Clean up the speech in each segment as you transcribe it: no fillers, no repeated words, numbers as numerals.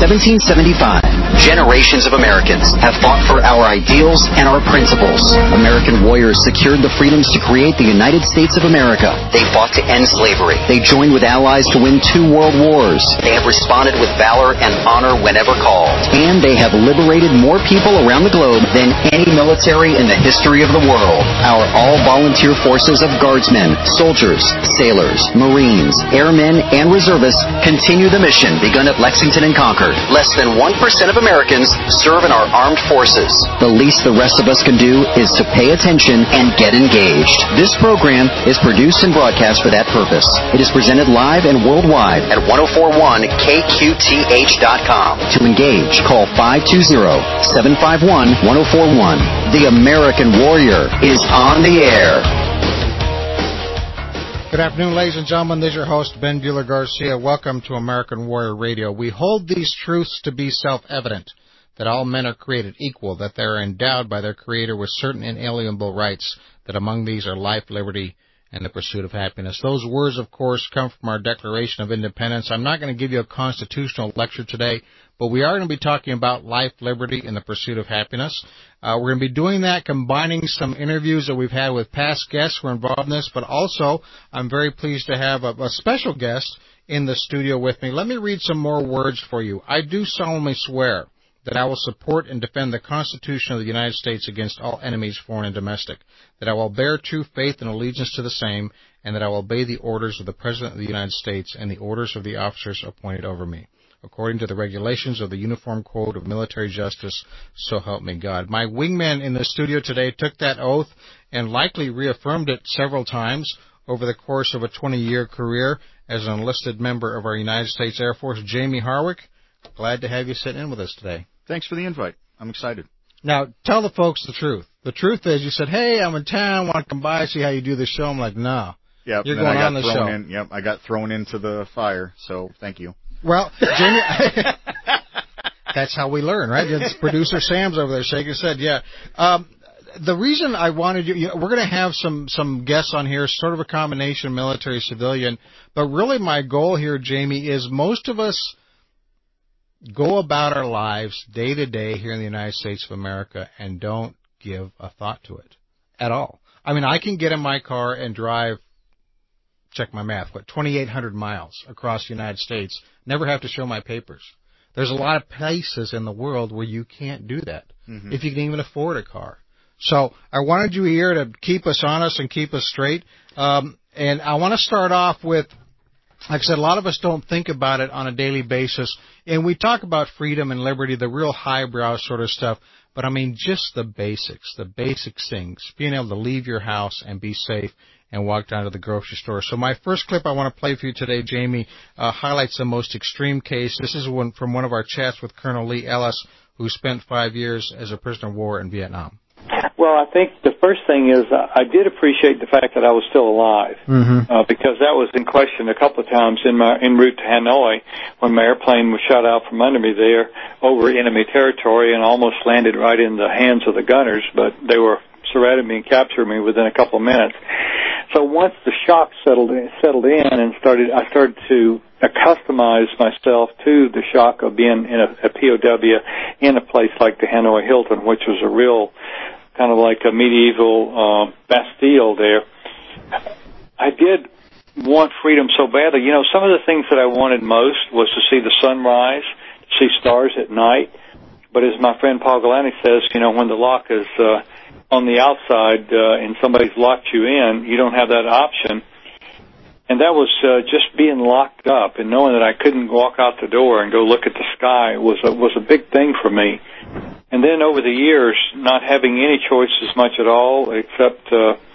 1775. Generations of Americans have fought for our ideals and our principles. American warriors secured the freedoms to create the United States of America. They fought to end slavery. They joined with allies to win 2 world wars. They have responded with valor and honor whenever called. And they have liberated more people around the globe than any military in the history of the world. Our all-volunteer forces of guardsmen, soldiers, sailors, Marines, airmen, and reservists continue the mission begun at Lexington and Concord. Less than 1% of Americans serve in our armed forces. The least the rest of us can do is to pay attention and get engaged. This program is produced and broadcast for that purpose. It is presented live and worldwide at 1041kqth.com. To engage, call 520-751-1041. The American Warrior is on the air. Good afternoon, ladies and gentlemen. This is your host, Ben Bueller Garcia. Welcome to American Warrior Radio. We hold these truths to be self-evident, that all men are created equal, that they are endowed by their Creator with certain inalienable rights, that among these are life, liberty, and the pursuit of happiness. Those words, of course, come from our Declaration of Independence. I'm not going to give you a constitutional lecture today, but we are going to be talking about life, liberty, and the pursuit of happiness. We're going to be doing that, combining some interviews that we've had with past guests who are involved in this, but also I'm very pleased to have a special guest in the studio with me. Let me read some more words for you. I do solemnly swear that I will support and defend the Constitution of the United States against all enemies, foreign and domestic, that I will bear true faith and allegiance to the same, and that I will obey the orders of the President of the United States and the orders of the officers appointed over me, according to the regulations of the Uniform Code of Military Justice, so help me God. My wingman in the studio today took that oath and likely reaffirmed it several times over the course of a 20-year career as an enlisted member of our United States Air Force. Jamie Harwick, glad to have you sitting in with us today. Thanks for the invite. I'm excited. Now, tell the folks the truth. The truth is you said, hey, I'm in town, want to come by, see how you do the show. I'm like, no. Yep, you're going on the show. I got thrown into the fire, so thank you. Well, Jamie, that's how we learn, right? It's producer Sam's over there shaking his head. Yeah. The reason I wanted you, we're going to have some guests on here, sort of a combination military, civilian, but really my goal here, Jamie, is most of us go about our lives day to day here in the United States of America and don't give a thought to it at all. I mean, I can get in my car and drive, check my math, 2,800 miles across the United States, never have to show my papers. There's a lot of places in the world where you can't do that, if you can even afford a car. So I wanted you here to keep us honest and keep us straight. And I want to start off with, like I said, a lot of us don't think about it on a daily basis. And we talk about freedom and liberty, the real highbrow sort of stuff. But, I mean, just the basic things, being able to leave your house and be safe and walk down to the grocery store. So my first clip I want to play for you today, Jamie, highlights the most extreme case. This is from one of our chats with Colonel Lee Ellis, who spent 5 years as a prisoner of war in Vietnam. Well, I think the first thing is I did appreciate the fact that I was still alive, because that was in question a couple of times en route to Hanoi when my airplane was shot out from under me there over enemy territory and almost landed right in the hands of the gunners, but they were surrounded me and captured me within a couple of minutes. So once the shock settled in and I started to accustomize myself to the shock of being in a POW in a place like the Hanoi Hilton, which was a real kind of like a medieval Bastille there. I did want freedom so badly. You know, some of the things that I wanted most was to see the sunrise, to see stars at night. But as my friend Paul Galani says, you know, when the lock is on the outside and somebody's locked you in, you don't have that option. And that was just being locked up and knowing that I couldn't walk out the door and go look at the sky was a big thing for me. And then over the years, not having any choices much at all except,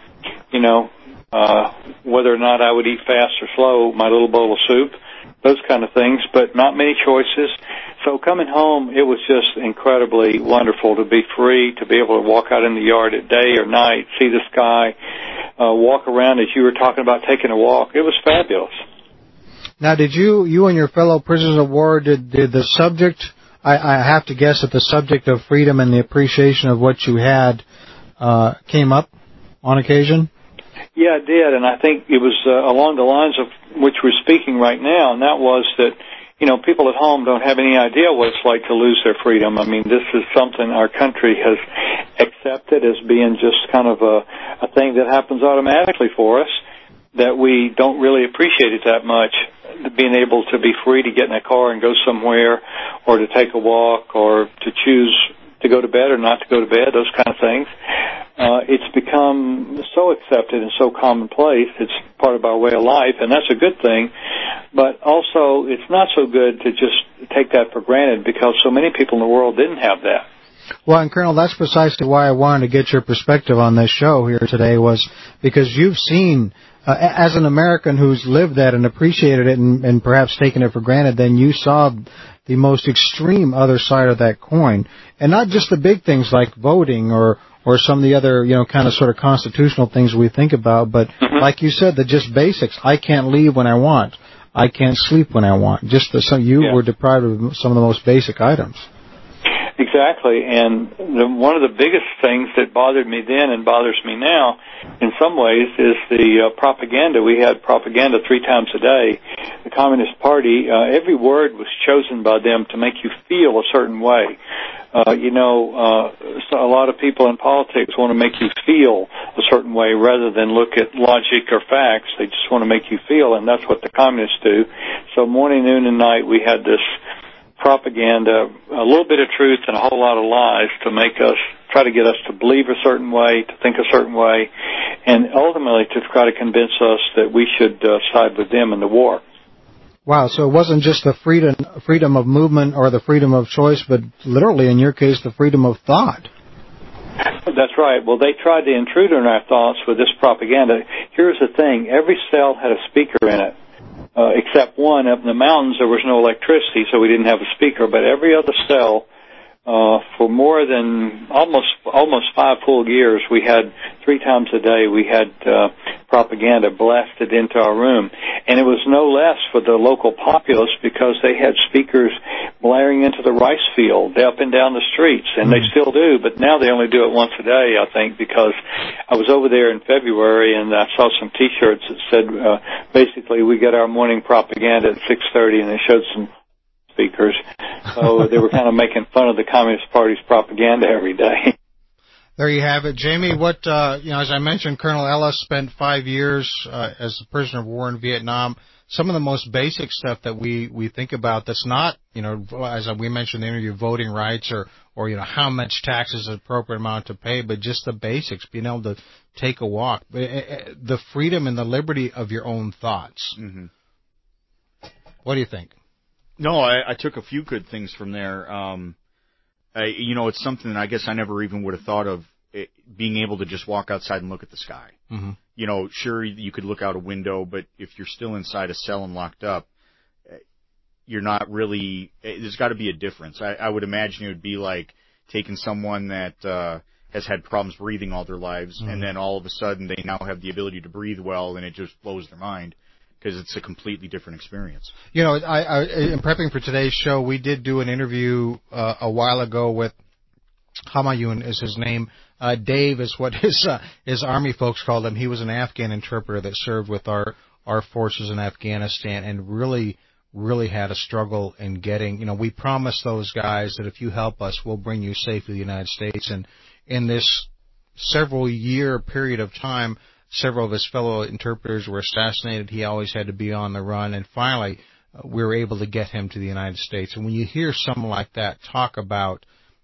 whether or not I would eat fast or slow, my little bowl of soup, those kind of things, but not many choices. So coming home, it was just incredibly wonderful to be free, to be able to walk out in the yard at day or night, see the sky, walk around as you were talking about taking a walk. It was fabulous. Now, did you and your fellow prisoners of war, did the subject, I have to guess that the subject of freedom and the appreciation of what you had came up on occasion? Yeah, it did, and I think it was along the lines of which we're speaking right now, and that was that people at home don't have any idea what it's like to lose their freedom. I mean, this is something our country has accepted as being just kind of a thing that happens automatically for us, that we don't really appreciate it that much, being able to be free to get in a car and go somewhere, or to take a walk, or to choose to go to bed or not to go to bed, those kind of things. It's become so accepted and so commonplace. It's part of our way of life, and that's a good thing. But also, it's not so good to just take that for granted, because so many people in the world didn't have that. Well, and Colonel, that's precisely why I wanted to get your perspective on this show here today, was because you've seen, as an American who's lived that and appreciated it and perhaps taken it for granted, then you saw the most extreme other side of that coin. And not just the big things like voting or some of the other, kind of sort of constitutional things we think about, but like you said, the just basics. I can't leave when I want. I can't sleep when I want. You were deprived of some of the most basic items. Exactly, and one of the biggest things that bothered me then and bothers me now, in some ways, is the propaganda. We had propaganda 3 times a day. The Communist Party, every word was chosen by them to make you feel a certain way. So a lot of people in politics want to make you feel a certain way rather than look at logic or facts. They just want to make you feel, and that's what the communists do. So morning, noon, and night, we had this propaganda, a little bit of truth and a whole lot of lies to try to get us to believe a certain way, to think a certain way, and ultimately to try to convince us that we should side with them in the war. Wow, so it wasn't just the freedom of movement or the freedom of choice, but literally, in your case, the freedom of thought. That's right. Well, they tried to intrude on our thoughts with this propaganda. Here's the thing. Every cell had a speaker in it. Except one. Up in the mountains, there was no electricity, so we didn't have a speaker. But every other cell, for more than almost 5 full years, we had 3 times a day, we had propaganda blasted into our room. And it was no less for the local populace, because they had speakers blaring into the rice field up and down the streets, and they still do, but now they only do it once a day, I think, because I was over there in February and I saw some T-shirts that said, basically, we get our morning propaganda at 6:30, and they showed some speakers. So they were kind of making fun of the Communist Party's propaganda every day. There you have it. Jamie, as I mentioned, Colonel Ellis spent 5 years as a prisoner of war in Vietnam. Some of the most basic stuff that we think about that's not, as we mentioned in the interview, voting rights or how much tax is an appropriate amount to pay, but just the basics, being able to take a walk, the freedom and the liberty of your own thoughts. Mm-hmm. What do you think? No, I took a few good things from there. It's something that I guess I never even would have thought of, being able to just walk outside and look at the sky. Mm-hmm. Sure, you could look out a window, but if you're still inside a cell and locked up, you're not really, there's got to be a difference. I would imagine it would be like taking someone that has had problems breathing all their lives, and then all of a sudden they now have the ability to breathe well, and it just blows their mind, because it's a completely different experience. I in prepping for today's show, we did do an interview a while ago with Hamayun is his name. Dave is what his Army folks called him. He was an Afghan interpreter that served with our forces in Afghanistan, and really had a struggle in getting, we promised those guys that if you help us, we'll bring you safely to the United States. And in this several year period of time, several of his fellow interpreters were assassinated. He always had to be on the run. And finally, we were able to get him to the United States. And when you hear someone like that talk about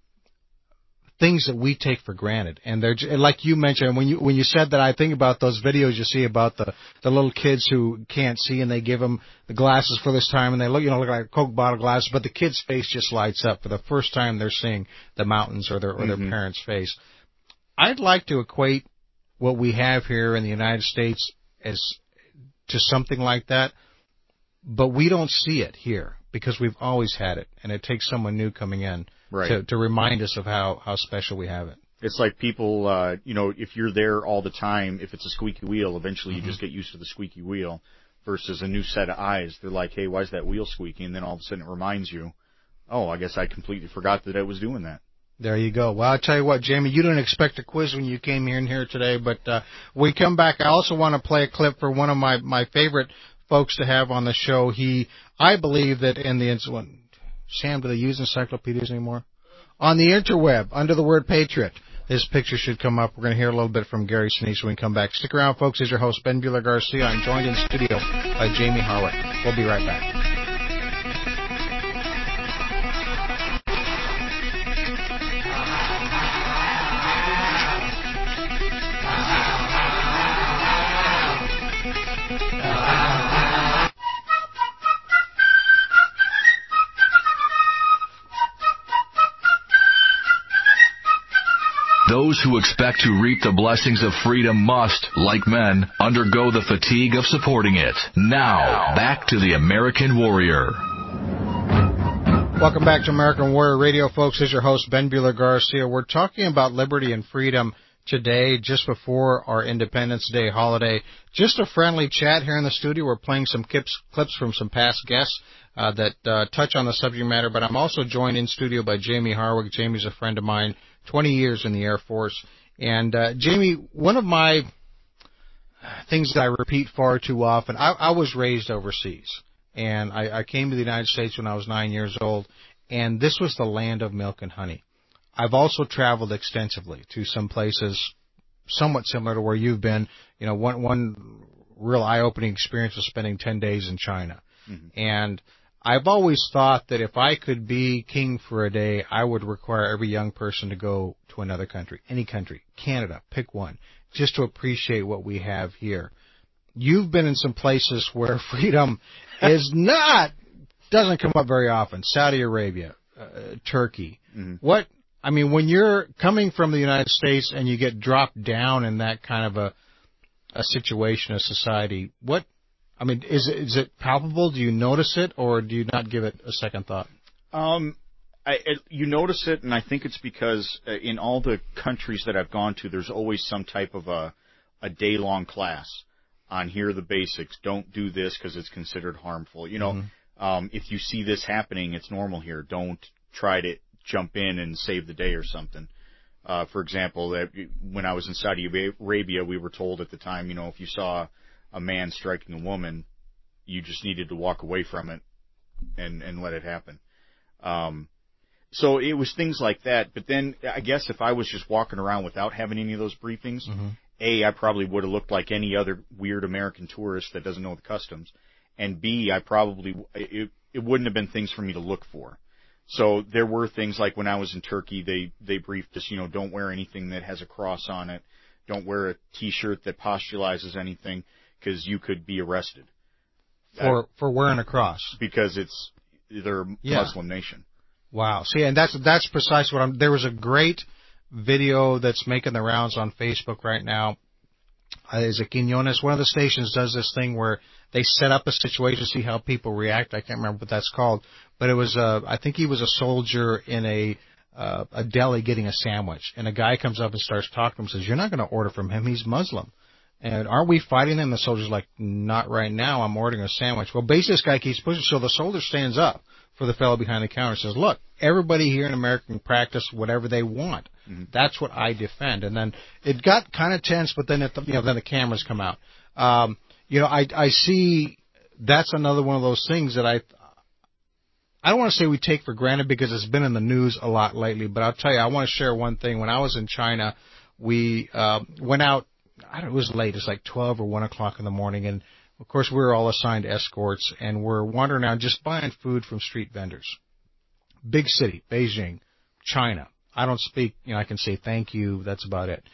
things that we take for granted, and they're like you mentioned, when you said that, I think about those videos you see about the little kids who can't see, and they give them the glasses for this time, and they look like Coke bottle glasses, but the kid's face just lights up for the first time they're seeing the mountains or their parents' face. I'd like to equate what we have here in the United States as to something like that, but we don't see it here because we've always had it, and it takes someone new coming in to remind us of how special we have it. It's like people, if you're there all the time, if it's a squeaky wheel, eventually you just get used to the squeaky wheel, versus a new set of eyes. They're like, hey, why is that wheel squeaky? And then all of a sudden it reminds you, oh, I guess I completely forgot that I was doing that. There you go. Well, I'll tell you what, Jamie, you didn't expect a quiz when you came in here today, but we come back. I also want to play a clip for one of my favorite folks to have on the show. I believe that in the Sam, do they use encyclopedias anymore? On the interweb, under the word patriot, this picture should come up. We're going to hear a little bit from Gary Sinise when we come back. Stick around, folks. This is your host, Ben Buehler-Garcia. I'm joined in studio by Jamie Harwick. We'll be right back. Those who expect to reap the blessings of freedom must, like men, undergo the fatigue of supporting it. Now, back to the American Warrior. Welcome back to American Warrior Radio, folks. This is your host, Ben Buehler-Garcia. We're talking about liberty and freedom today, just before our Independence Day holiday. Just a friendly chat here in the studio. We're playing some clips from some past guests that touch on the subject matter, but I'm also joined in studio by Jamie Harwick. Jamie's a friend of mine, 20 years in the Air Force. And Jamie, one of my things that I repeat far too often, I was raised overseas, and I came to the United States when I was 9 years old, and this was the land of milk and honey. I've also traveled extensively to some places somewhat similar to where you've been. You know, one real eye-opening experience was spending 10 days in China. Mm-hmm. And I've always thought that if I could be king for a day, I would require every young person to go to another country, any country, Canada, pick one, just to appreciate what we have here. You've been in some places where freedom doesn't come up very often. Saudi Arabia, Turkey. Mm-hmm. When you're coming from the United States and you get dropped down in that kind of a situation, a society, is it palpable? Do you notice it, or do you not give it a second thought? You notice it, and I think it's because in all the countries that I've gone to, there's always some type of a day-long class on here are the basics. Don't do this because it's considered harmful. You know, mm-hmm. If you see this happening, it's normal here. Don't try to jump in and save the day or something. For example, when I was in Saudi Arabia, we were told at the time, you know, if you saw a man striking a woman, you just needed to walk away from it and let it happen. So it was things like that. But then I guess if I was just walking around without having any of those briefings, mm-hmm. A, I probably would have looked like any other weird American tourist that doesn't know the customs. And B, it wouldn't have been things for me to look for. So there were things like when I was in Turkey, they briefed us, you know, don't wear anything that has a cross on it. Don't wear a T-shirt that postulizes anything, because you could be arrested. For wearing a cross. Because they're a Muslim nation. Wow. See, and that's precisely what there was a great video that's making the rounds on Facebook right now. Is it Quiñones? One of the stations does this thing where they set up a situation to see how people react. I can't remember what that's called. But it was, I think he was a soldier in a deli getting a sandwich. And a guy comes up and starts talking to him and says, "You're not going to order from him. He's Muslim. And aren't we fighting him?" The soldier's like, "Not right now. I'm ordering a sandwich." Well, basically, this guy keeps pushing. So the soldier stands up for the fellow behind the counter and says, "Look, everybody here in America can practice whatever they want. Mm-hmm. That's what I defend." And then it got kind of tense, but then then the cameras come out. I see that's another one of those things that I don't want to say we take for granted because it's been in the news a lot lately, but I'll tell you, I want to share one thing. When I was in China, we went out. It was late. It's like 12 or 1 o'clock in the morning, and of course we were all assigned escorts, and we're wandering around just buying food from street vendors. Big city, Beijing, China. I don't speak. I can say thank you. That's about it.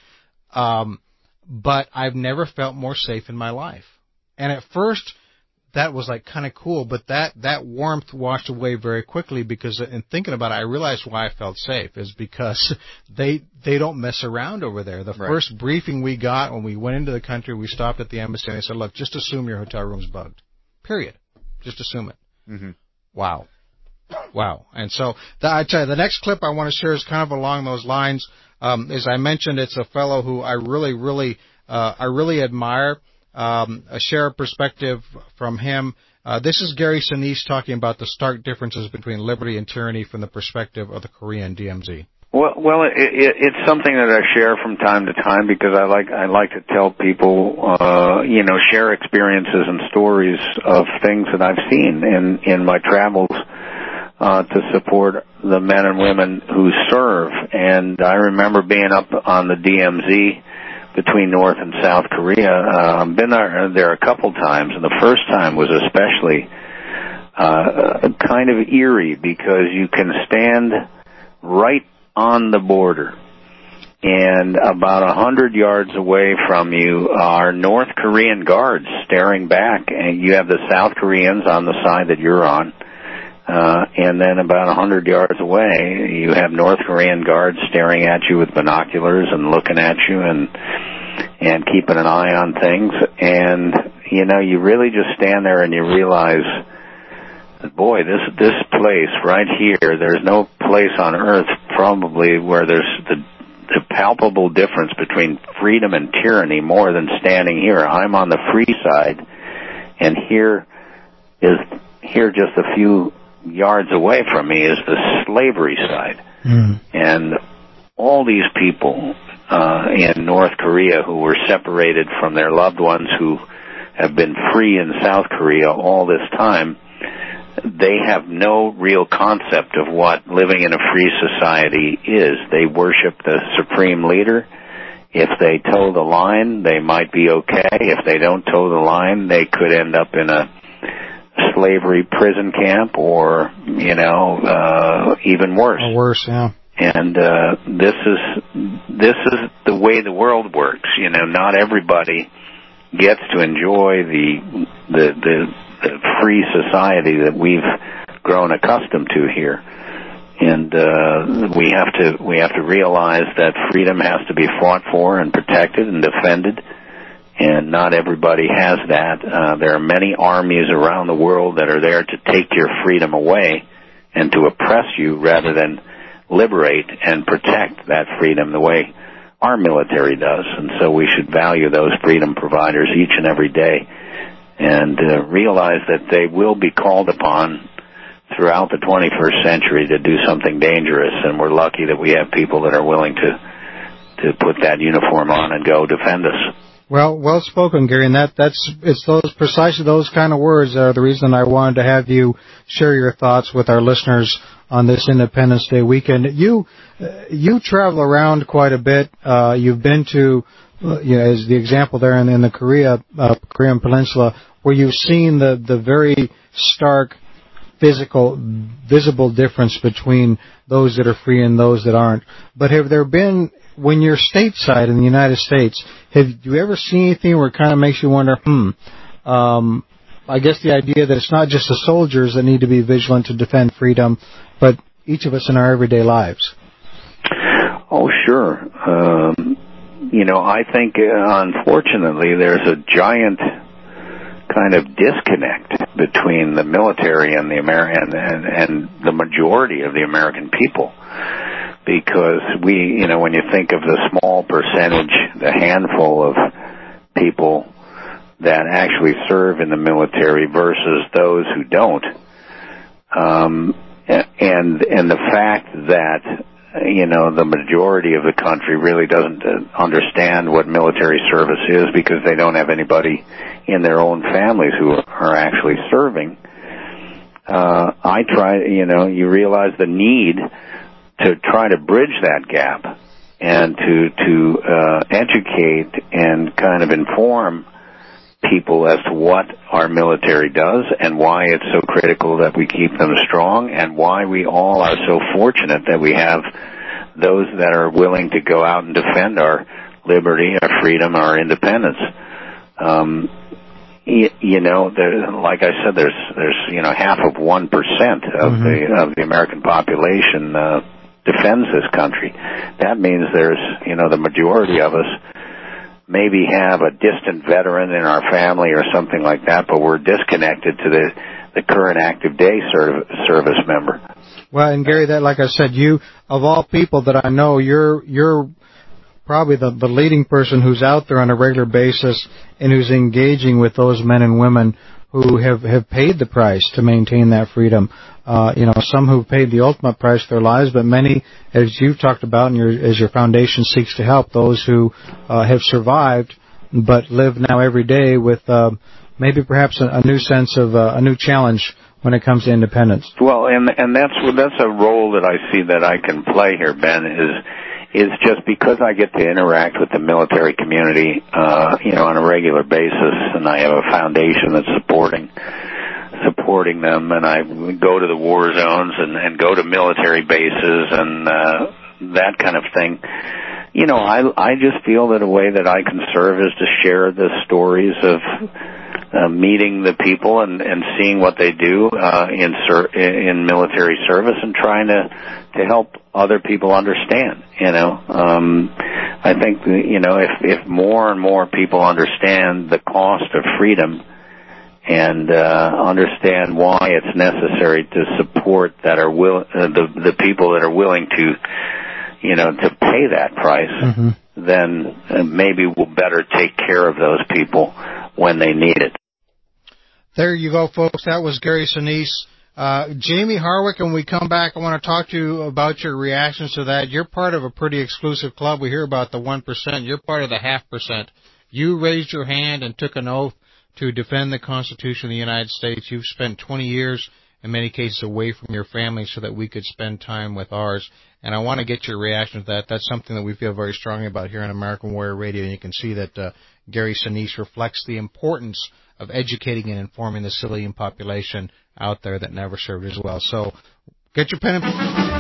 But I've never felt more safe in my life. And at first, that was like kind of cool, but that warmth washed away very quickly because in thinking about it, I realized why I felt safe is because they don't mess around over there. The first briefing we got when we went into the country, we stopped at the embassy and they said, "Look, just assume your hotel room's bugged. Period. Just assume it." Mm-hmm. Wow. And so I tell you, the next clip I want to share is kind of along those lines. As I mentioned, it's a fellow who I really admire. Share a perspective from him. This is Gary Sinise talking about the stark differences between liberty and tyranny from the perspective of the Korean DMZ. Well, it's something that I share from time to time because I like to tell people, share experiences and stories of things that I've seen in my travels to support the men and women who serve. And I remember being up on the DMZ between North and South Korea. I've been there a couple times, and the first time was especially kind of eerie because you can stand right on the border, and about 100 yards away from you are North Korean guards staring back, and you have the South Koreans on the side that you're on, and then about 100 yards away you have North Korean guards staring at you with binoculars and looking at you and keeping an eye on things. And you really just stand there and you realize, boy, this place right here, there's no place on earth probably where there's the palpable difference between freedom and tyranny more than standing here. I'm on the free side, and here just a few yards away from me is the slavery side. And all these people in North Korea who were separated from their loved ones who have been free in South Korea all this time, they have no real concept of what living in a free society is. They worship the supreme leader. If they toe the line, they might be okay. If they don't toe the line, they could end up in a slavery prison camp or, even worse. Or worse, yeah. And this is the way the world works. Not everybody gets to enjoy the free society that we've grown accustomed to here. And we have to realize that freedom has to be fought for and protected and defended, and not everybody has that. There are many armies around the world that are there to take your freedom away and to oppress you rather than liberate and protect that freedom the way our military does. And so we should value those freedom providers each and every day, and realize that they will be called upon throughout the 21st century to do something dangerous, and we're lucky that we have people that are willing to put that uniform on and go defend us. Well spoken, Gary, and it's precisely those kind of words that are the reason I wanted to have you share your thoughts with our listeners on this Independence Day weekend. You travel around quite a bit. You've been to, as the example there in the Korean Peninsula, where you've seen the very stark visible difference between those that are free and those that aren't. But have there been, when you're stateside in the United States, have you ever seen anything where it kind of makes you wonder, I guess the idea that it's not just the soldiers that need to be vigilant to defend freedom, but each of us in our everyday lives? Oh, sure. I think, unfortunately, there's a giant kind of disconnect between the military and and the majority of the American people, because when you think of the small percentage, the handful of people that actually serve in the military versus those who don't, and the fact that the majority of the country really doesn't understand what military service is because they don't have anybody in their own families who are actually serving. You realize the need to try to bridge that gap and to educate and kind of inform people as to what our military does and why it's so critical that we keep them strong, and why we all are so fortunate that we have those that are willing to go out and defend our liberty, our freedom, our independence. Like I said, there's half of 1% of the American population defends this country. That means there's the majority of us maybe have a distant veteran in our family or something like that, but we're disconnected to the current active day service member. Well, and Gary, that, like I said, you, of all people that I know, you're probably the leading person who's out there on a regular basis and who's engaging with those men and women who have paid the price to maintain that freedom. Some who've paid the ultimate price of their lives, but many, as you've talked about, and as your foundation seeks to help those who have survived but live now every day with maybe perhaps a new sense of a new challenge when it comes to independence. Well, and that's a role that I see that I can play here, Ben, is just because I get to interact with the military community, on a regular basis, and I have a foundation that's supporting them, and I go to the war zones and go to military bases and that kind of thing. I just feel that a way that I can serve is to share the stories of meeting the people and seeing what they do in military service and trying to help other people understand. I think if more and more people understand the cost of freedom and understand why it's necessary to support the people that are willing to pay that price, then maybe we'll better take care of those people when they need it. There you go, folks. That was Gary Sinise. Jamie Harwick, when we come back, I want to talk to you about your reactions to that. You're part of a pretty exclusive club. We hear about the 1%. You're part of the 0.5%. You raised your hand and took an oath to defend the Constitution of the United States. You've spent 20 years, in many cases, away from your family so that we could spend time with ours. And I want to get your reaction to that. That's something that we feel very strongly about here on American Warrior Radio. And you can see that Gary Sinise reflects the importance of educating and informing the civilian population out there that never served as well. So get your pen and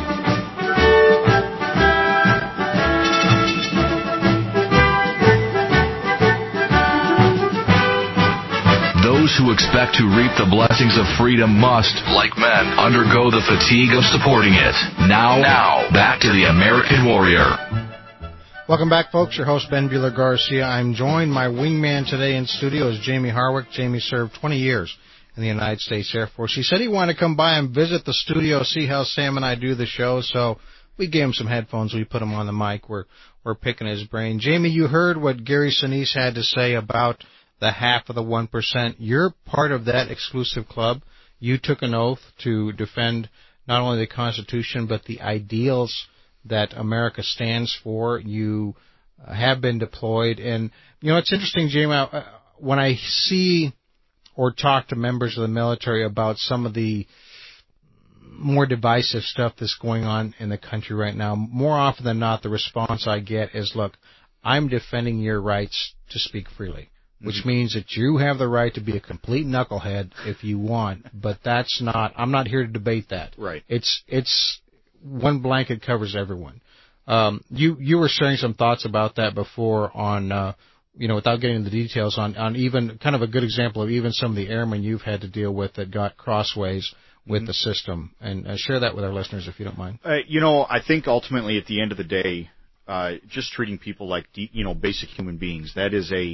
Those who expect to reap the blessings of freedom must, like men, undergo the fatigue of supporting it. Now, back to the American Warrior. Welcome back, folks. Your host, Ben Bueller Garcia. I'm joined, my wingman today in studio is Jamie Harwick. Jamie served 20 years in the United States Air Force. He said he wanted to come by and visit the studio, see how Sam and I do the show, so we gave him some headphones. We put him on the mic. We're picking his brain. Jamie, you heard what Gary Sinise had to say about the 1%. You're part of that exclusive club. You took an oath to defend not only the Constitution but the ideals that America stands for. You have been deployed. And, it's interesting, Jamie, when I see or talk to members of the military about some of the more divisive stuff that's going on in the country right now, more often than not, the response I get is, look, I'm defending your rights to speak freely, which means that you have the right to be a complete knucklehead if you want, but I'm not here to debate that. Right. It's one blanket covers everyone. You were sharing some thoughts about that before on, without getting into the details on even kind of a good example of even some of the airmen you've had to deal with that got crossways with the system, and share that with our listeners if you don't mind. I think ultimately at the end of the day, just treating people like, basic human beings, that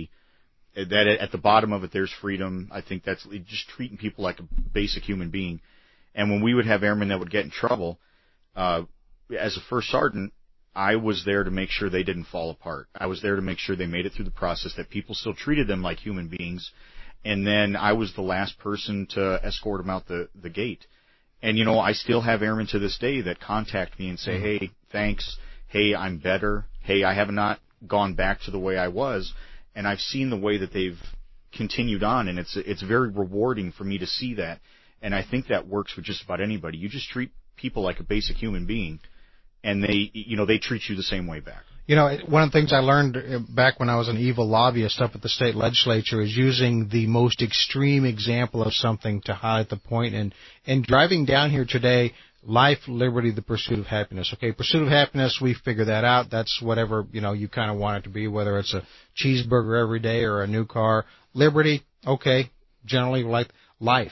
at the bottom of it, there's freedom. I think that's just treating people like a basic human being. And when we would have airmen that would get in trouble, as a first sergeant, I was there to make sure they didn't fall apart. I was there to make sure they made it through the process, that people still treated them like human beings. And then I was the last person to escort them out the gate. And, I still have airmen to this day that contact me and say, hey, thanks. Hey, I'm better. Hey, I have not gone back to the way I was. And I've seen the way that they've continued on, and it's very rewarding for me to see that. And I think that works with just about anybody. You just treat people like a basic human being, and they treat you the same way back. One of the things I learned back when I was an evil lobbyist up at the state legislature is using the most extreme example of something to highlight the point. And driving down here today, life, liberty, the pursuit of happiness. Okay, pursuit of happiness, we figure that out. That's whatever, you kind of want it to be, whether it's a cheeseburger every day or a new car. Liberty, okay, generally like life.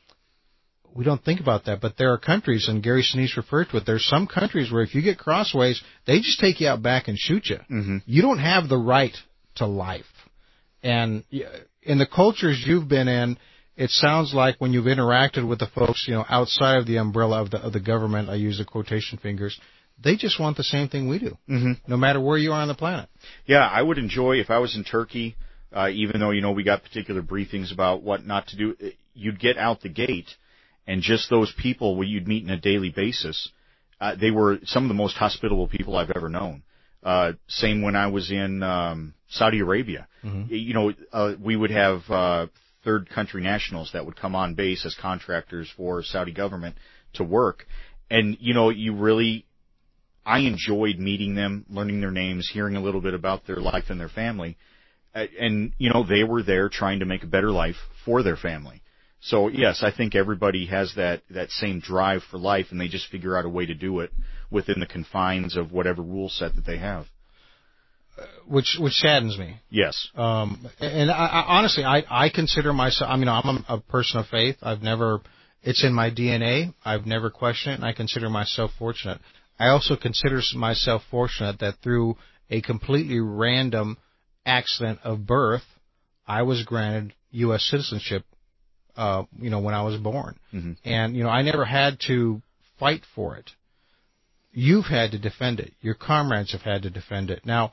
We don't think about that, but there are countries, and Gary Sinise referred to it, there's some countries where if you get crossways, they just take you out back and shoot you. Mm-hmm. You don't have the right to life. And in the cultures you've been in, it sounds like when you've interacted with the folks, outside of the umbrella of the government, I use the quotation fingers, they just want the same thing we do, no matter where you are on the planet. Yeah, I would enjoy, if I was in Turkey, Even though, we got particular briefings about what not to do, you'd get out the gate, and just those people you'd meet on a daily basis, they were some of the most hospitable people I've ever known. Same when I was in Saudi Arabia. Mm-hmm. We would have third country nationals that would come on base as contractors for Saudi government to work. And, I enjoyed meeting them, learning their names, hearing a little bit about their life and their family. And, they were there trying to make a better life for their family. So, yes, I think everybody has that same drive for life, and they just figure out a way to do it within the confines of whatever rule set that they have. Which saddens me. Yes. And I honestly, I consider myself, I'm a person of faith. It's in my DNA. I've never questioned it, and I consider myself fortunate. I also consider myself fortunate that through a completely random accident of birth, I was granted U.S. citizenship, when I was born. Mm-hmm. And, I never had to fight for it. You've had to defend it. Your comrades have had to defend it. Now,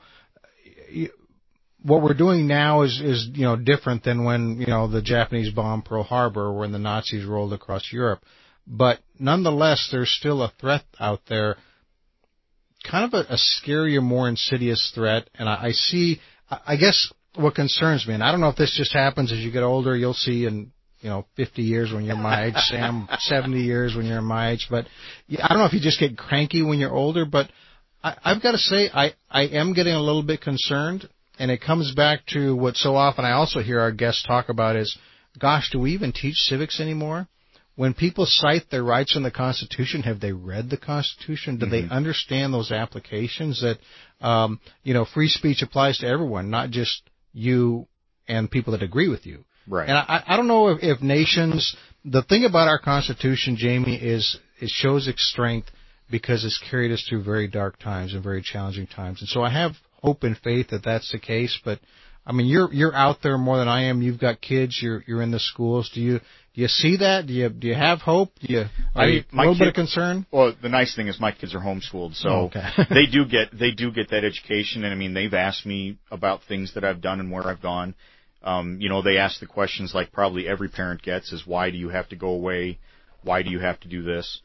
what we're doing now is different than when, the Japanese bombed Pearl Harbor or when the Nazis rolled across Europe. But nonetheless, there's still a threat out there, kind of a scarier, more insidious threat. And I guess what concerns me, and I don't know if this just happens as you get older, you'll see in, 50 years when you're my age, Sam, 70 years when you're my age. But I don't know if you just get cranky when you're older, but I've got to say I am getting a little bit concerned, and it comes back to what so often I also hear our guests talk about is, gosh, do we even teach civics anymore? When people cite their rights in the Constitution, have they read the Constitution? Do they understand those applications that, free speech applies to everyone, not just you and people that agree with you? Right. And I don't know if nations, the thing about our Constitution, Jamie, is it shows its strength because it's carried us through very dark times and very challenging times. And so I have hope and faith that that's the case. But you're out there more than I am. You've got kids. You're in the schools. Do you see that? Do you have hope? Are you a little bit of concern? Well, the nice thing is my kids are homeschooled, so they do get that education. And they've asked me about things that I've done and where I've gone. They ask the questions like probably every parent gets is, why do you have to go away? Why do you have to do this?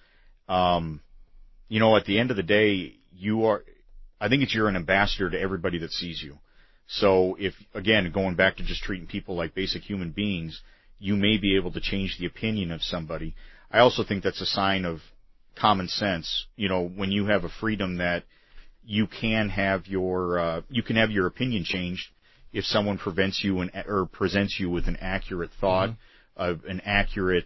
At the end of the day, I think you're an ambassador to everybody that sees you. So if, again, going back to just treating people like basic human beings, you may be able to change the opinion of somebody. I also think that's a sign of common sense. When you have a freedom that you can have your opinion changed if someone prevents you or presents you with an accurate thought, an accurate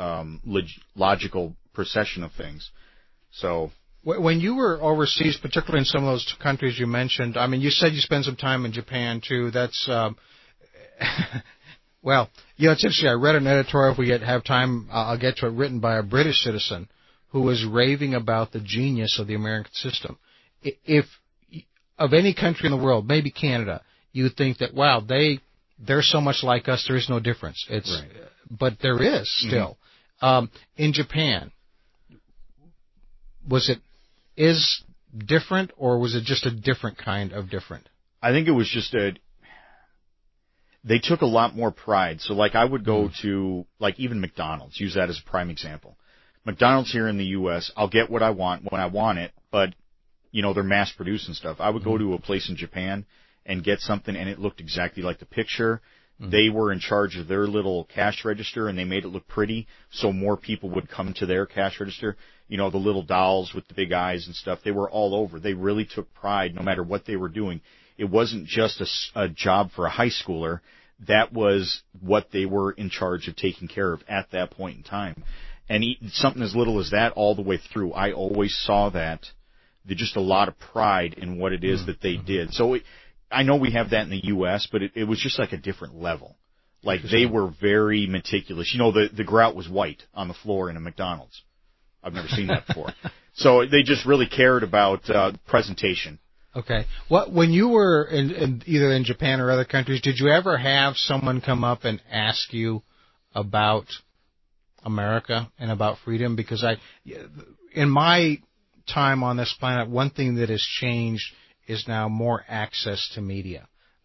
logical procession of things. So when you were overseas, particularly in some of those countries you mentioned, you said you spent some time in Japan too. That's well, it's interesting. I read an editorial. If we have time, I'll get to it, written by a British citizen who was raving about the genius of the American system. If of any country in the world, maybe Canada, you would think that, wow, they're so much like us, there is no difference. Right. But there is still. Mm-hmm. In Japan, was it different, or was it just a different kind of different? I think it was just they took a lot more pride. So like I would go to like even McDonald's, use that as a prime example. McDonald's here in the U.S., I'll get what I want when I want it, but they're mass producing stuff. I would go to a place in Japan and get something, and it looked exactly like the picture. Mm-hmm. They were in charge of their little cash register, and they made it look pretty, so more people would come to their cash register. The little dolls with the big eyes and stuff, they were all over. They really took pride no matter what they were doing. It wasn't just a job for a high schooler. That was what they were in charge of taking care of at that point in time. And something as little as that all the way through, I always saw that. There's just a lot of pride in what it is that they did. So I know we have that in the U.S., but it was just like a different level. Like they were very meticulous. The grout was white on the floor in a McDonald's. I've never seen that before. So they just really cared about presentation. Okay. When you were either in Japan or other countries, did you ever have someone come up and ask you about America and about freedom? Because in my time on this planet, one thing that has changed is now more access to media.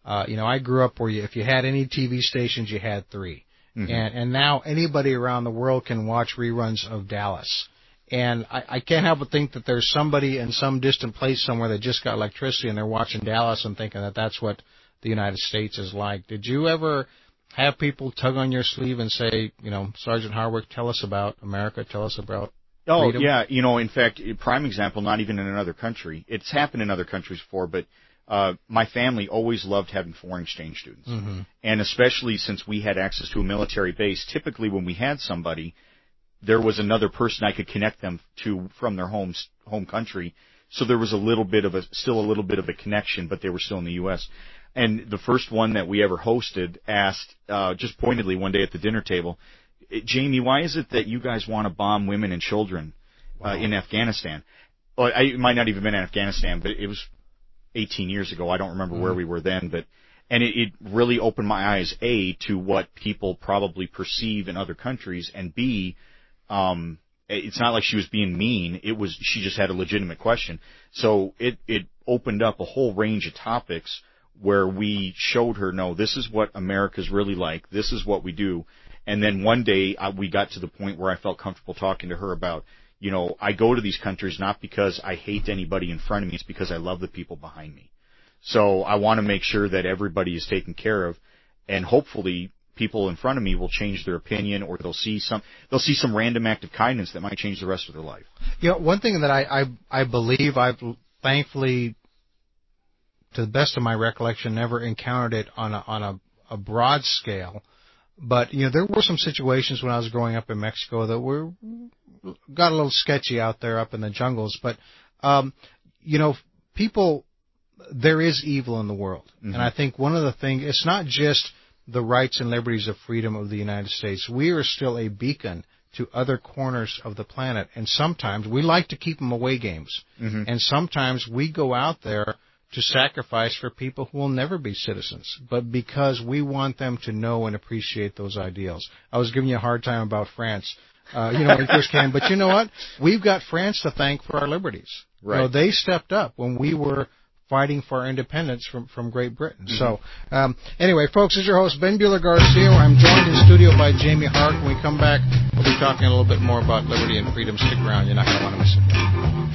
I grew up where if you had any TV stations, you had 3. Mm-hmm. And now anybody around the world can watch reruns of Dallas. And I can't help but think that there's somebody in some distant place somewhere that just got electricity and they're watching Dallas and thinking that that's what the United States is like. Did you ever have people tug on your sleeve and say, Sergeant Harwick, tell us about America, tell us about freedom? Yeah, in fact, prime example, not even in another country. It's happened in other countries before, but my family always loved having foreign exchange students. Mm-hmm. And especially since we had access to a military base, typically when we had somebody, there was another person I could connect them to from their home country. So there was still a little bit of a connection, but they were still in the U.S. And the first one that we ever hosted asked, just pointedly one day at the dinner table, Jamie, why is it that you guys want to bomb women and children in Afghanistan? Well, it might not even have been in Afghanistan, but it was 18 years ago. I don't remember where we were then, and it really opened my eyes, A, to what people probably perceive in other countries, and B, it's not like she was being mean. She just had a legitimate question. So it opened up a whole range of topics where we showed her, no, this is what America's really like. This is what we do. And then one day we got to the point where I felt comfortable talking to her about, I go to these countries not because I hate anybody in front of me. It's because I love the people behind me. So I want to make sure that everybody is taken care of, and hopefully people in front of me will change their opinion, or they'll see some random act of kindness that might change the rest of their life. One thing that I believe I've thankfully, to the best of my recollection, never encountered it on a broad scale. But, there were some situations when I was growing up in Mexico that got a little sketchy out there up in the jungles. But, people, there is evil in the world. Mm-hmm. And I think one of the things, it's not just the rights and liberties of freedom of the United States. We are still a beacon to other corners of the planet. And sometimes we like to keep them away games. Mm-hmm. And sometimes we go out there to sacrifice for people who will never be citizens, but because we want them to know and appreciate those ideals. I was giving you a hard time about France, when you first came, but you know what? We've got France to thank for our liberties. Right. They stepped up when we were fighting for our independence from Great Britain. Mm-hmm. So, anyway, folks, this is your host, Ben Bueller Garcia. I'm joined in studio by Jamie Harwick. When we come back, we'll be talking a little bit more about liberty and freedom. Stick around. You're not going to want to miss it.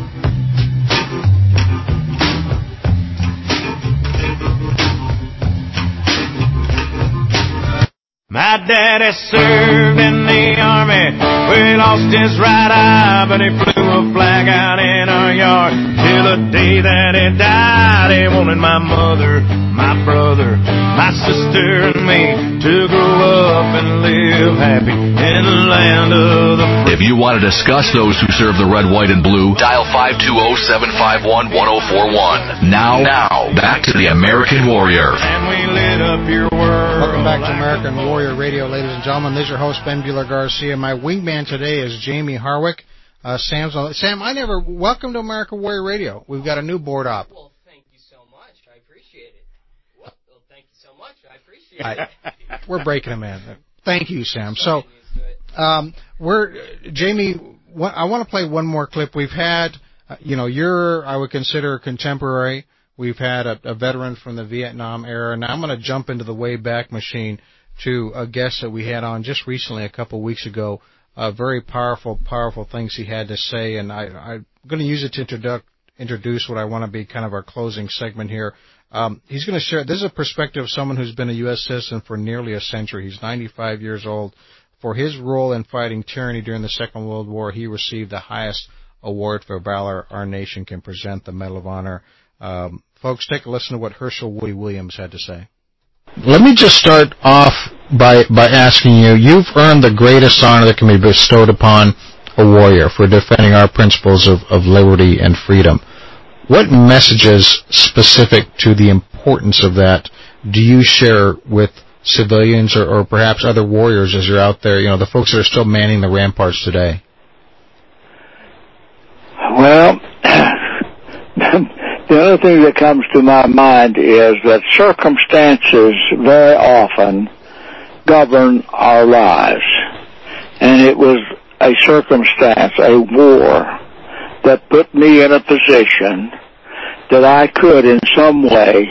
My daddy served in the army, where he lost his right eye, but he flew a flag out in our yard till the day that he died. He wanted my mother, my brother, my sister, and me to grow up and live happy in the land of the free. If you want to discuss those who serve the red, white, and blue, dial 520-751-1041. Now, back to the American Warrior. And we lit up your world. Welcome back to American Warrior Radio, ladies and gentlemen. This is your host, Ben Bueller Garcia. My wingman today is Jamie Harwick. Sam, I never welcome to American Warrior Radio. We've got a new board op. Well, thank you so much. I appreciate it. Well, thank you so much. I appreciate it. We're breaking them in. Thank you, Sam. So, Jamie, I want to play one more clip. We've had, you're, I would consider, contemporary. We've had a veteran from the Vietnam era. Now I'm going to jump into the Wayback Machine to a guest that we had on just recently, a couple of weeks ago. Very powerful things he had to say, and I'm going to use it to introduce what I want to be kind of our closing segment here. He's going to share, this is a perspective of someone who's been a U.S. citizen for nearly a century. He's 95 years old. For his role in fighting tyranny during the Second World War, he received the highest award for valor our nation can present, the Medal of Honor. Folks, take a listen to what Herschel Woody Williams had to say. Let me just start off by asking you, you've earned the greatest honor that can be bestowed upon a warrior for defending our principles of liberty and freedom. What messages specific to the importance of that do you share with civilians or perhaps other warriors as you're out there, the folks that are still manning the ramparts today? Well, the other thing that comes to my mind is that circumstances very often govern our lives. And it was a circumstance, a war, that put me in a position that I could in some way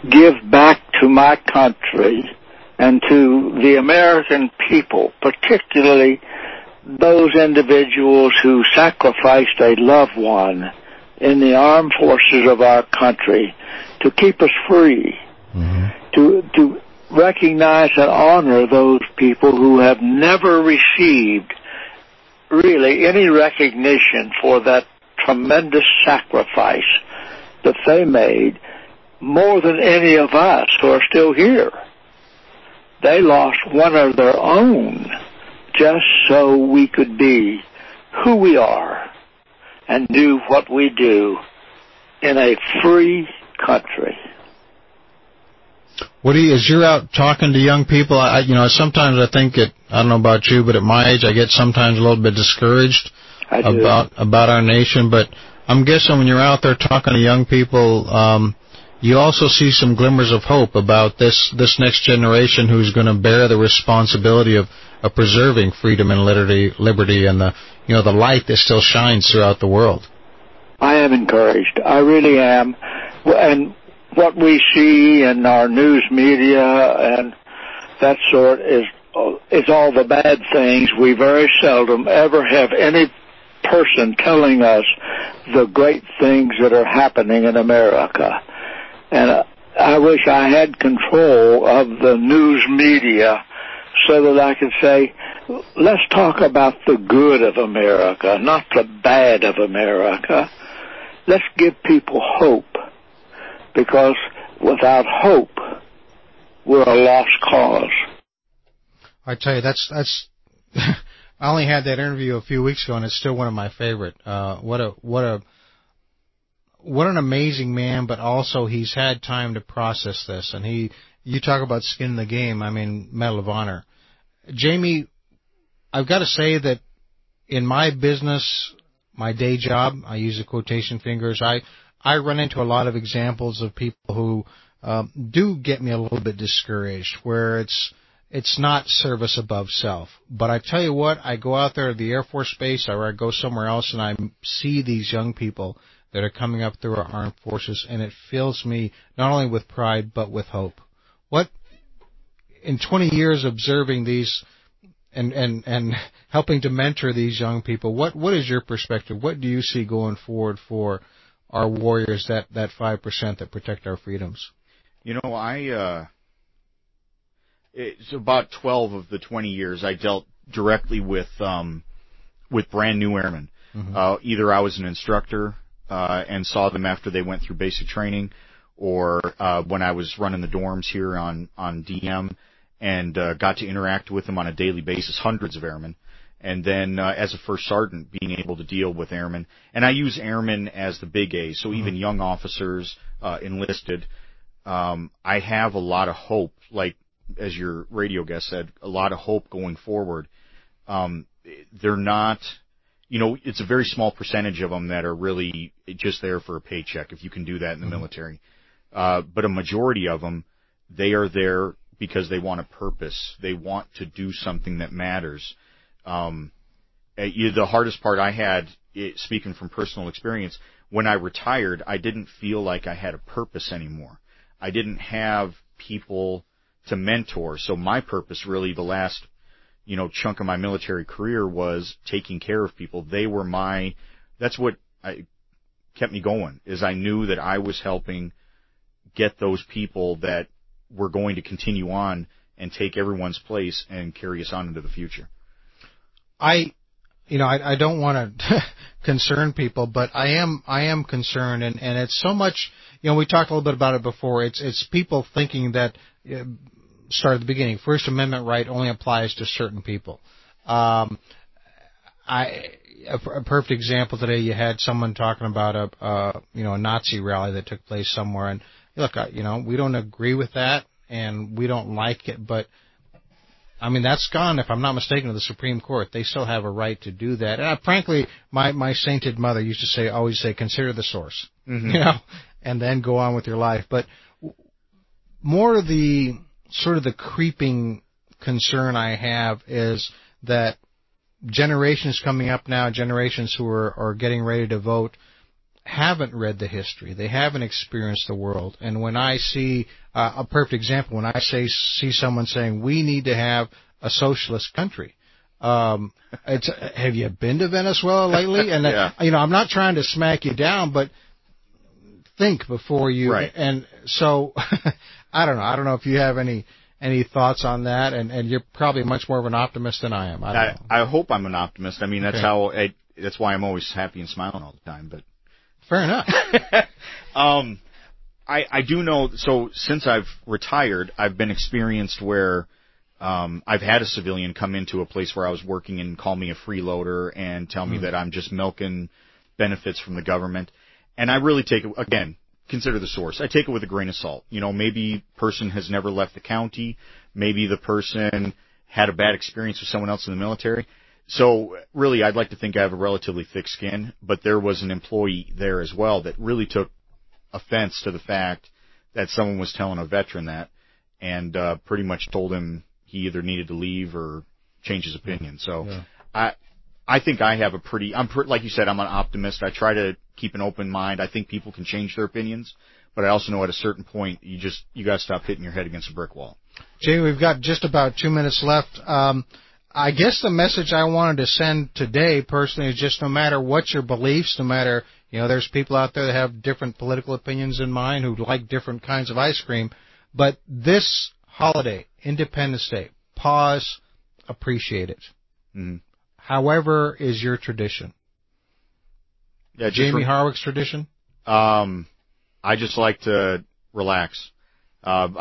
give back to my country and to the American people, particularly those individuals who sacrificed a loved one in the armed forces of our country to keep us free, to recognize and honor those people who have never received really any recognition for that tremendous sacrifice that they made, more than any of us who are still here. They lost one of their own just so we could be who we are and do what we do in a free country. What do you, as you're out talking to young people, sometimes I think I don't know about you, but at my age I get sometimes a little bit discouraged about our nation, but I'm guessing when you're out there talking to young people, you also see some glimmers of hope about this next generation who's going to bear the responsibility of preserving freedom and liberty and the light that still shines throughout the world. I am encouraged. I really am. And what we see in our news media and that sort is all the bad things. We very seldom ever have any person telling us the great things that are happening in America. And I wish I had control of the news media so that I could say, let's talk about the good of America, not the bad of America. Let's give people hope, because without hope, we're a lost cause. I tell you, that's I only had that interview a few weeks ago, and it's still one of my favorite. What an amazing man, but also he's had time to process this. And you talk about skin in the game, I mean, Medal of Honor. Jamie, I've got to say that in my business, my day job, I use the quotation fingers, I run into a lot of examples of people who do get me a little bit discouraged, where it's not service above self. But I tell you what, I go out there at the Air Force Base or I go somewhere else and I see these young people that are coming up through our armed forces, and it fills me not only with pride but with hope. What, in 20 years observing these and helping to mentor these young people, what is your perspective? What do you see going forward for our warriors, that 5% that protect our freedoms? It's about 12 of the 20 years I dealt directly with brand new airmen. Mm-hmm. Either I was an instructor and saw them after they went through basic training, or when I was running the dorms here on DM and got to interact with them on a daily basis, hundreds of airmen. And then as a first sergeant, being able to deal with airmen. And I use airmen as the big A, so even young officers, enlisted. I have a lot of hope, like as your radio guest said, a lot of hope going forward. They're not... it's a very small percentage of them that are really just there for a paycheck, if you can do that in the military. But a majority of them, they are there because they want a purpose. They want to do something that matters. The hardest part I had, speaking from personal experience, when I retired, I didn't feel like I had a purpose anymore. I didn't have people to mentor. So my purpose really the last chunk of my military career was taking care of people. That's what kept me going, is I knew that I was helping get those people that were going to continue on and take everyone's place and carry us on into the future. I don't want to concern people, but I am concerned, and it's so much, we talked a little bit about it before. It's people thinking that, start at the beginning, First Amendment right only applies to certain people. A perfect example today, you had someone talking about a Nazi rally that took place somewhere, and look, we don't agree with that and we don't like it, but I mean, that's gone, if I'm not mistaken, to the Supreme Court. They still have a right to do that. And frankly, my sainted mother used to always say, consider the source, and then go on with your life. But more of the sort of the creeping concern I have is that generations coming up now, generations who are getting ready to vote, haven't read the history. They haven't experienced the world. And when I see a perfect example, when I see someone saying we need to have a socialist country, have you been to Venezuela lately? And I'm not trying to smack you down, but think before you. Right. And so I don't know. I don't know if you have any thoughts on that. And you're probably much more of an optimist than I am. I hope I'm an optimist. I mean, that's that's why I'm always happy and smiling all the time. But fair enough. I do know. So since I've retired, I've been experienced where I've had a civilian come into a place where I was working and call me a freeloader and tell me that I'm just milking benefits from the government. And I really take it, again, consider the source. I take it with a grain of salt. Maybe the person has never left the county. Maybe the person had a bad experience with someone else in the military. So really, I'd like to think I have a relatively thick skin, but there was an employee there as well that really took offense to the fact that someone was telling a veteran that and pretty much told him he either needed to leave or change his opinion. So I think I have like you said, I'm an optimist. I try to keep an open mind. I think people can change their opinions, but I also know at a certain point you got to stop hitting your head against a brick wall. Jamie, we've got just about 2 minutes left. I guess the message I wanted to send today personally is just no matter what your beliefs, no matter, there's people out there that have different political opinions in mind who like different kinds of ice cream, but this holiday, Independence Day, pause, appreciate it. Mm-hmm. However is your tradition? Yeah, Jamie Harwick's tradition? I just like to relax. I'm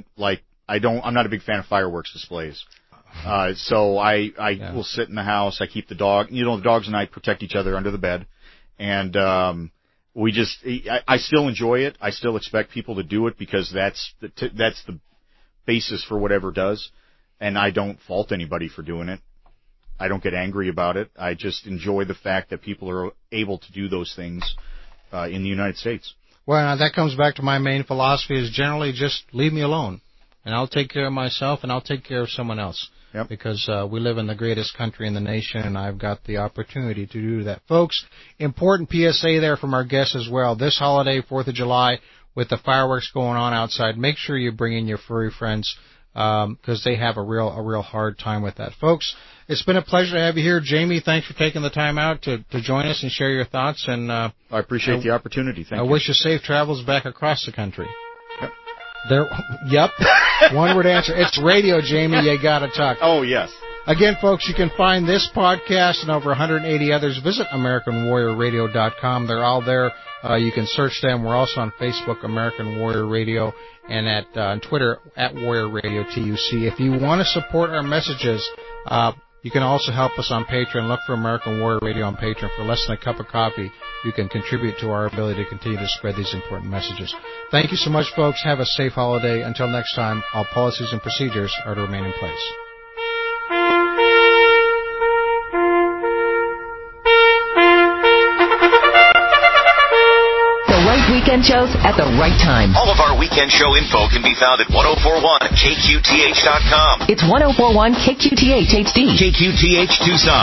not a big fan of fireworks displays. So I will sit in the house. I keep the dog. The dogs and I protect each other under the bed. And I still enjoy it. I still expect people to do it because that's the basis for whatever does. And I don't fault anybody for doing it. I don't get angry about it. I just enjoy the fact that people are able to do those things in the United States. Well, that comes back to my main philosophy is generally just leave me alone. And I'll take care of myself and I'll take care of someone else. Yep. Because we live in the greatest country in the nation, and I've got the opportunity to do that. Folks, important PSA there from our guests as well. This holiday, 4th of July, with the fireworks going on outside, make sure you bring in your furry friends because they have a real hard time with that. Folks, it's been a pleasure to have you here. Jamie, thanks for taking the time out to join us and share your thoughts. And I appreciate the opportunity. Thank you. I wish you safe travels back across the country. Yep. One word answer. It's radio, Jamie. You got to talk. Oh, yes. Again, folks, you can find this podcast and over 180 others. Visit AmericanWarriorRadio.com. They're all there. You can search them. We're also on Facebook, American Warrior Radio, and on Twitter, @Warrior Radio TUC. If you want to support our messages, you can also help us on Patreon. Look for American Warrior Radio on Patreon. For less than a cup of coffee, you can contribute to our ability to continue to spread these important messages. Thank you so much, folks. Have a safe holiday. Until next time, all policies and procedures are to remain in place. Weekend shows at the right time. All of our weekend show info can be found at 1041kqth.com. It's 1041 KQTH HD. KQTH Tucson.